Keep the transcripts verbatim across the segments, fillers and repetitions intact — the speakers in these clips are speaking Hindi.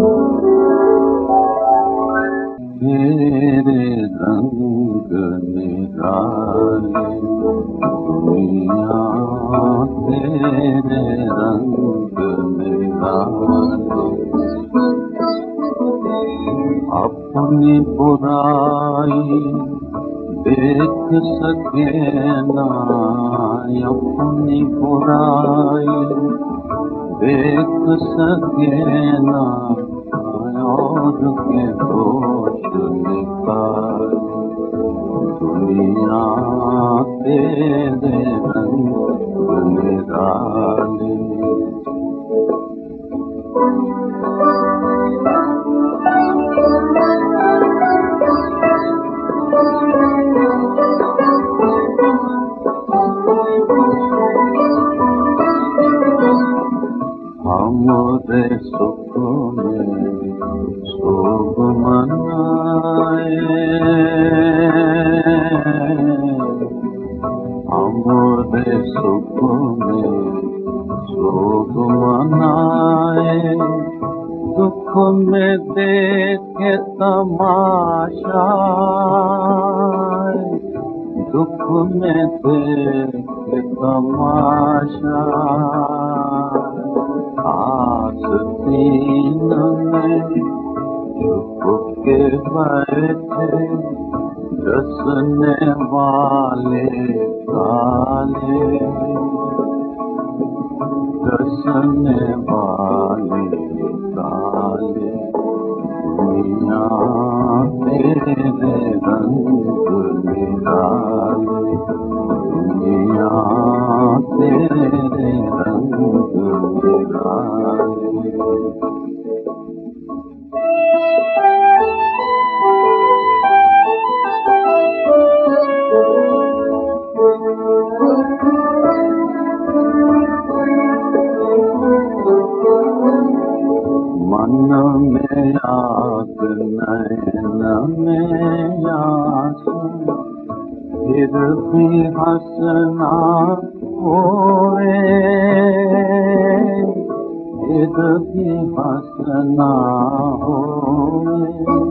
तेरे रंग निराले दुनिया, तेरे रंग निराले। अपनी बुराई देख सके ना, अपनी बुराई देख सके ना, और के दोष निकाले दुनिया, तेरे रंग निराले। हमरे सुख में शोक मनाए, हमरे सुख में शोक मनाए। दुख में देखे तमाशा, दुख में देखे तमाशा। आस्तीन में छुप के बैठे डसने वाले काले, डसने वाले काले। दुनिया, तेरे रंग निराले दुनिया, तेरे रंग निराले। मन में आग नैन में आंसू, फिर भी हंसना होए, फिर भी हंसना होए।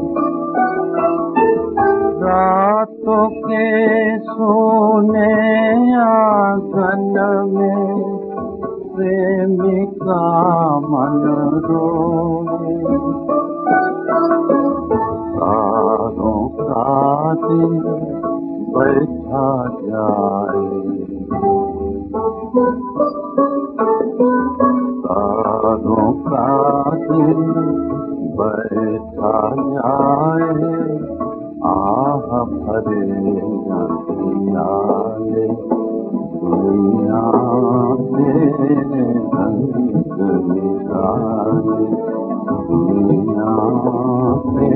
रातों के सोने आंगन में प्रेमिका मन रोए। तारों का दिन बैठा जाए, तारों का दिन बैठा जाए। आह भरे अंधियारे दुनिया, तेरे रंग निराले दुनिया।